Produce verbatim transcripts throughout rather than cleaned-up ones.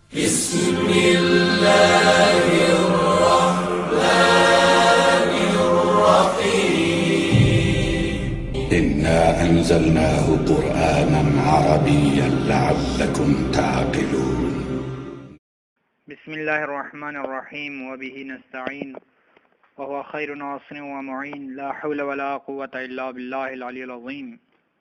بسم الله الرحمن الرحيم إنا أنزلناه قرآنا عربيا لعلكم تعقلون بسم الله الرحمن الرحيم وبه نستعين وهو خير ناصر ومعين لا حول ولا قوة إلا بالله العلي العظيم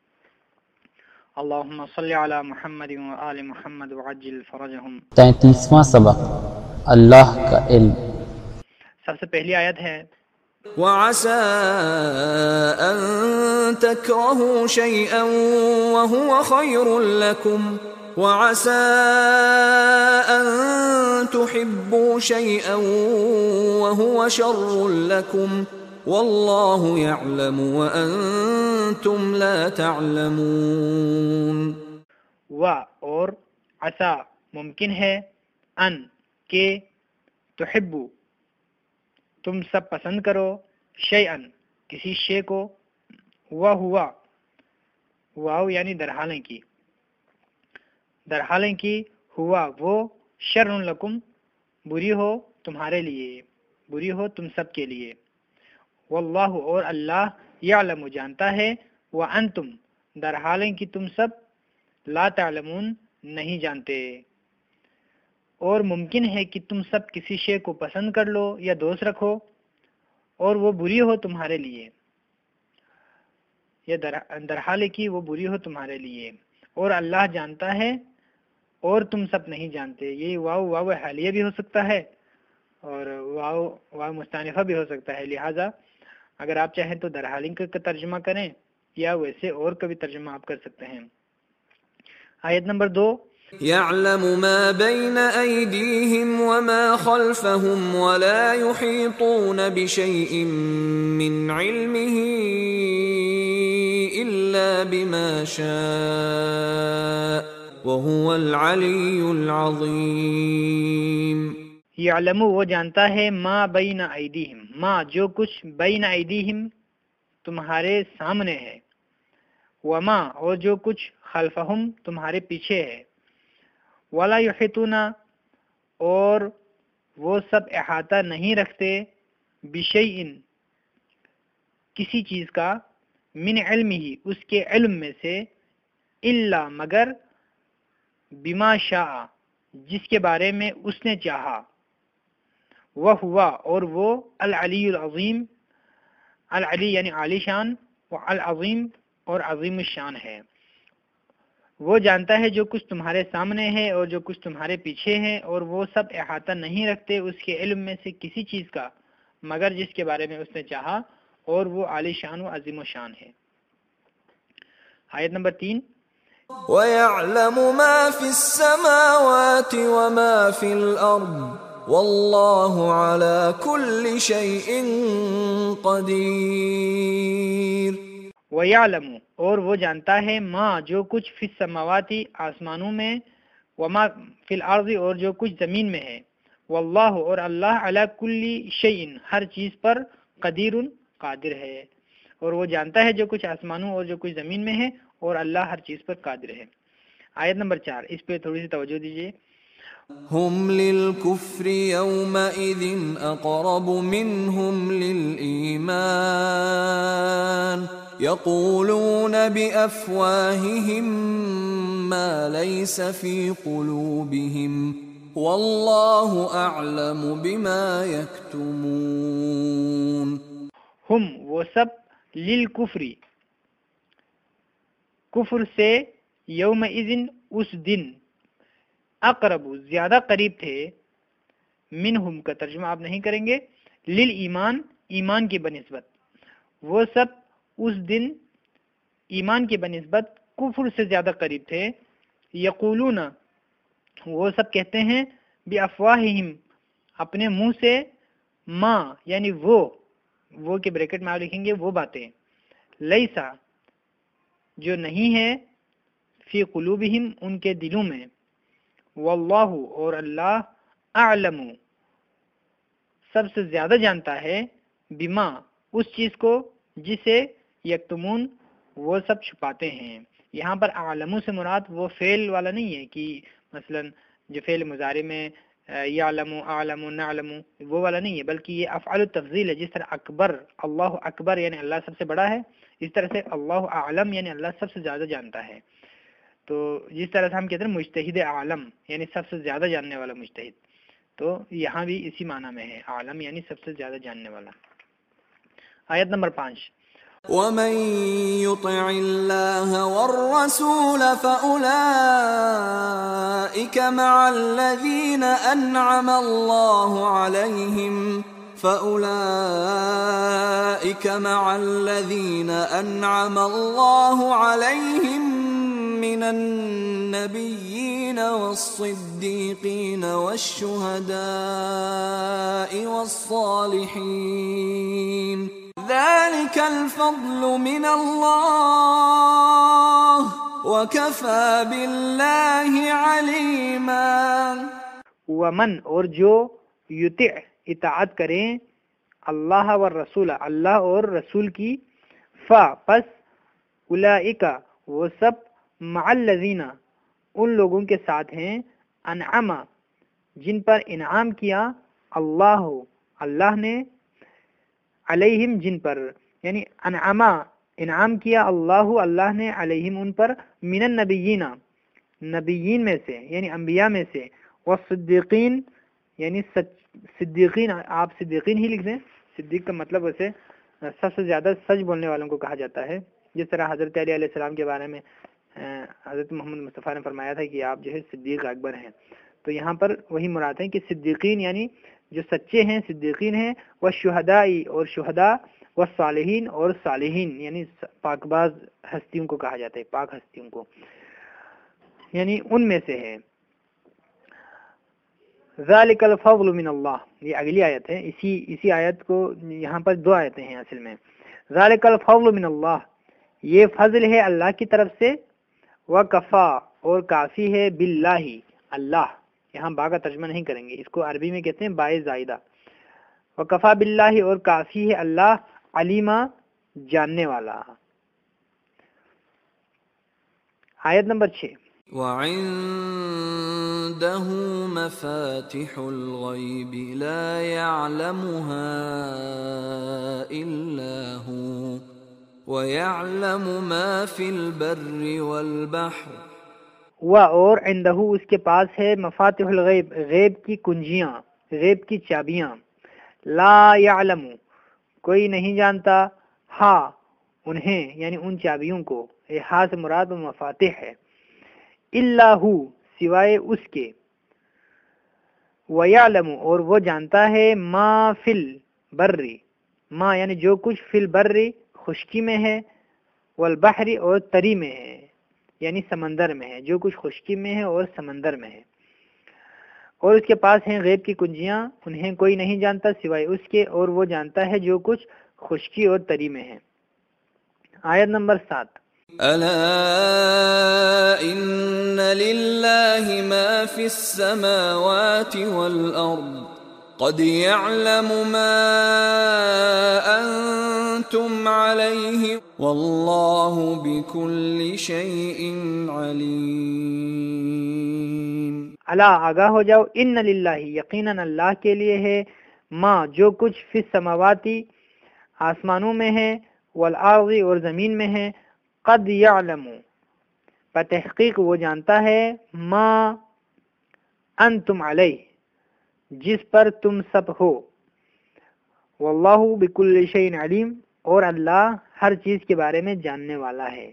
اللهم صل على محمد وآل محمد وعجل فرجهم. تینتیسواں سبق اللہ کا علم. سب سے پہلی آیت ہے وعسى أن تكرهوا شيئا وهو خير لكم وعسى أن تحبوا شيئا وهو شر لكم والله يعلم وأنتم لا تعلمون. و اور عسا ممکن ہے ان کہ تحبو تم سب پسند کرو شیئن کسی شے کو وہ ہوا واو یعنی درحالیں کی درحالیں کی ہوا وہ شر لکم بری ہو تمہارے لیے بری ہو تم سب کے لیے. واللہ اور اللہ یعلم جانتا ہے وانتم درحالیں کی تم سب لا تعلمون نہیں جانتے. اور ممکن ہے کہ تم سب کسی شے کو پسند کر لو یا دوست رکھو اور وہ بری ہو تمہارے لیے یا درحالے کی وہ بری ہو تمہارے لیے اور اللہ جانتا ہے اور تم سب نہیں جانتے. یہ واو واو حالیہ بھی ہو سکتا ہے اور واو واو مستانفہ بھی ہو سکتا ہے. لہٰذا اگر آپ چاہیں تو درحالین کا ترجمہ کریں یا ویسے اور کا بھی ترجمہ آپ کر سکتے ہیں. آیت نمبر دو يعلم ما بين أيديهم وما خلفهم ولا يحيطون بشيء من علمه إلا بما شاء وهو العلي العظيم. یعلم وہ جانتا ہے ما بین ایدیہم ما جو کچھ بین ایدیہم تمہارے سامنے ہے وما اور جو کچھ خلفہم تمہارے پیچھے ہے ولا یحیطون اور وہ سب احاطہ نہیں رکھتے بشیء کسی چیز کا من علمہ اس کے علم میں سے الا مگر بما شاء جس کے بارے میں اس نے چاہا وہ ہوا اور وہ العلی العظیم العلی یعنی عالی شان و العظیم اور عظیم الشان ہے. وہ جانتا ہے جو کچھ تمہارے سامنے ہے اور جو کچھ تمہارے پیچھے ہے اور وہ سب احاطہ نہیں رکھتے اس کے علم میں سے کسی چیز کا مگر جس کے بارے میں اس نے چاہا اور وہ عالی شان و عظیم الشان ہے. آیت نمبر تین وَيَعْلَمُ مَا فِي السَّمَاوَاتِ وَمَا فِي الْأَرْضِ وَاللَّهُ عَلَى كُلِّ شَيْءٍ قَدِيرٌ. وَيَعْلَمُ اور وہ جانتا ہے ما جو کچھ فی السماواتی آسمانوں میں وما فی الارض اور جو کچھ زمین میں ہے واللہ اور اللہ علی کل شیء ہر چیز پر قدیر قادر ہے. اور وہ جانتا ہے جو کچھ آسمانوں اور جو کچھ زمین میں ہے اور اللہ ہر چیز پر قادر ہے. آیت نمبر چار اس پہ تھوڑی سی توجہ دیجیے. هم للكفر يومئذ أقرب منهم للإيمان يقولون بأفواههم ما ليس في قلوبهم والله أعلم بما يكتمون. ہم وہ سب للکفر کفر سے یوم اذن اس دن اقرب زیادہ قریب تھے منہم کا ترجمہ آپ نہیں کریں گے لل ایمان ایمان کی بنسبت وہ سب اس دن ایمان کی بنسبت کفر سے زیادہ قریب تھے. یقولون وہ سب کہتے ہیں بافواہہم اپنے منہ سے ما یعنی وہ وہ کے بریکٹ میں آپ لکھیں گے وہ باتیں لیسا جو نہیں ہے فی قلوبہم ان کے دلوں میں واللہ اور اللہ اعلم سب سے زیادہ جانتا ہے بما اس چیز کو جسے یکتمون وہ سب چھپاتے ہیں. یہاں پر اعلم سے مراد وہ فعل والا نہیں ہے کہ مثلا جو فعل مضارع میں یعلم، اعلم، نعلم وہ والا نہیں ہے، بلکہ یہ افعال التفضیل ہے. جس طرح اکبر، اللہ اکبر یعنی اللہ سب سے بڑا ہے، اس طرح سے اللہ اعلم یعنی اللہ سب سے زیادہ جانتا ہے. تو جس طرح سے ہم کہتے ہیں مجتہد عالم یعنی سب سے زیادہ جاننے والا مجتہد، تو یہاں بھی اسی معنی میں ہے، عالم یعنی سب سے زیادہ جاننے والا. آیت نمبر پانچ. ومن يطع الله والرسول فأولئك مع الذين أنعم الله عليهم فأولئك مع الذين أنعم الله عليهم من النبيين والصديقين والشهداء والصالحين ذلك الفضل من الله وكفى بالله عليما. ومن اور جو یطع اطاعت کریں اللہ و رسول اللہ اور رسول کی، فا پس اولئک وہ سب مع الذین ان لوگوں کے ساتھ ہیں، انعم جن پر انعام کیا، اللہ اللہ نے، علیہم جن پر، یعنی انعم انعام کیا اللہ اللہ نے، علیہم ان پر، من النبیین نبیین میں سے یعنی انبیاء میں سے، والصدیقین یعنی صدیقین، آپ صدیقین ہی لکھ دیں، صدیق کا مطلب ویسے سب سے زیادہ سچ بولنے والوں کو کہا جاتا ہے. جس طرح حضرت علی علیہ السلام کے بارے میں حضرت محمد مصطفیٰ نے فرمایا تھا کہ آپ جو ہے صدیق اکبر ہیں، تو یہاں پر وہی مراد ہے کہ صدیقین یعنی جو سچے ہیں، صدیقین ہیں، والشہداء اور شہداء، والصالحین اور صالحین یعنی پاک باز ہستیوں کو کہا جاتا ہے، پاک ہستیوں کو، یعنی ان میں سے ہے. ذالک الفضل من اللہ، یہ اگلی آیت ہے، اسی اسی آیت کو یہاں پر دو آیتیں ہیں اصل میں. ذالک الفضل من اللہ، یہ فضل ہے اللہ کی طرف سے، وکفا اور کافی ہے، باللہ اللہ، یہاں با کا ترجمہ نہیں کریں گے، اس کو عربی میں کہتے ہیں بائے زائدہ. وکفا باللہ اور کافی ہے اللہ، علیما جاننے والا. آیت نمبر چھ. وعنده مفاتح الغيب لا يعلمها إلا هو وَيَعْلَمُ مَا فِي الْبَرِّ وَالْبَحْرِ. و اور عندہ اس کے پاس ہے مفاتح الغیب، غیب کی کنجیاں، غیب کی چابیاں. لا یعلم کوئی نہیں جانتا، ہاں انہیں یعنی ان چابیوں کو، یہ ہاں سے مراد مفاتح ہے، الا ہو سوائے اس کے، وَيَعْلَمُ اور وہ جانتا ہے، ما فی البر ما یعنی جو کچھ فی البر خشکی میں ہے، والبحر اور تری میں ہے یعنی سمندر میں ہے، جو کچھ خشکی میں ہے اور سمندر میں ہے. اور اس کے پاس ہیں غیب کی کنجیاں، انہیں کوئی نہیں جانتا سوائے اس کے، اور وہ جانتا ہے جو کچھ خشکی اور تری میں ہے. آیت نمبر سات. ألا إن لله ما في السماوات والأرض قد يعلم ما أنتم عليه والله بكل شيء عليم. الا آگاہ ہو جاؤ، ان للہ یقیناً اللہ کے لیے ہے، ما جو کچھ فی السماواتی آسمانوں میں ہے، والارض اور زمین میں ہے، قد یعلم بتحقیق وہ جانتا ہے، ما انتم علیہ جس پر تم سب ہو، واللہ بکل شیء علیم اور اللہ ہر چیز کے بارے میں جاننے والا ہے.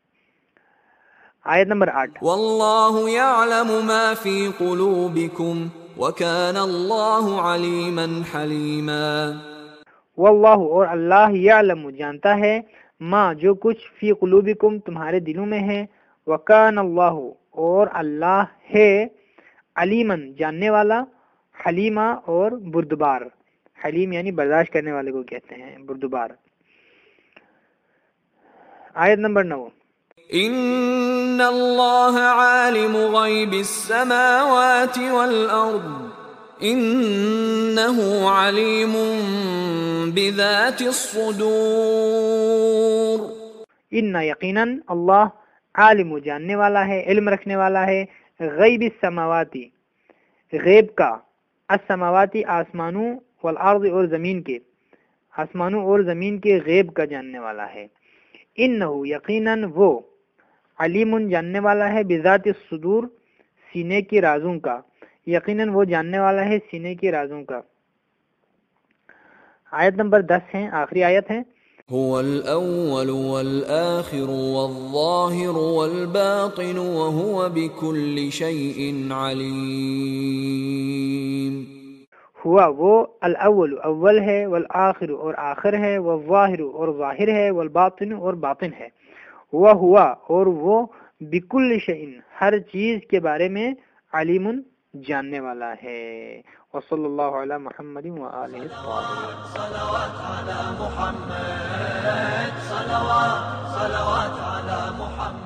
آیت نمبر آٹھ. واللہ یعلم ما فی قلوبکم وکان اللہ علیما حلیما. واللہ اور اللہ یعلم جانتا ہے، ما جو کچھ فی قلوبکم تمہارے دلوں میں ہے، وکان اللہ اور اللہ ہے، علیمن جاننے والا، حلیما اور بردبار. حلیم یعنی برداشت کرنے والے کو کہتے ہیں، بردبار. آیت نمبر نو. ان اللہ عالم غیب السماوات والارض انہ علیم بذات الصدور. ان یقیناً اللہ عالم جاننے والا ہے، علم رکھنے والا ہے، غیب السماواتی غیب کا، السماواتی آسمانوں، والارض اور زمین کے، آسمانوں اور زمین کے غیب کا جاننے والا ہے۔ انہ یقیناً وہ، علیم جاننے والا ہے، بذات الصدور سینے کے رازوں کا، یقیناً وہ جاننے والا ہے سینے کے رازوں کا۔ آیت نمبر دس ہے، آخری آیت ہے۔ هو الأول والآخر والظاهر والباطن وهو بكل شيء عليم۔ ہوا وہ، الاول اول ہے، والآخر اور آخر ہے، والظاہر اور ظاہر ہے، والباطن اور باطن ہے۔ ہوا ہوا اور وہ، بکل شیء ہر چیز کے بارے میں، علیم جاننے والا ہے۔ وصلی اللہ علی محمد وآلہ الطاہرین۔ صلوات علی محمد، صلوات صلوات علی محمد۔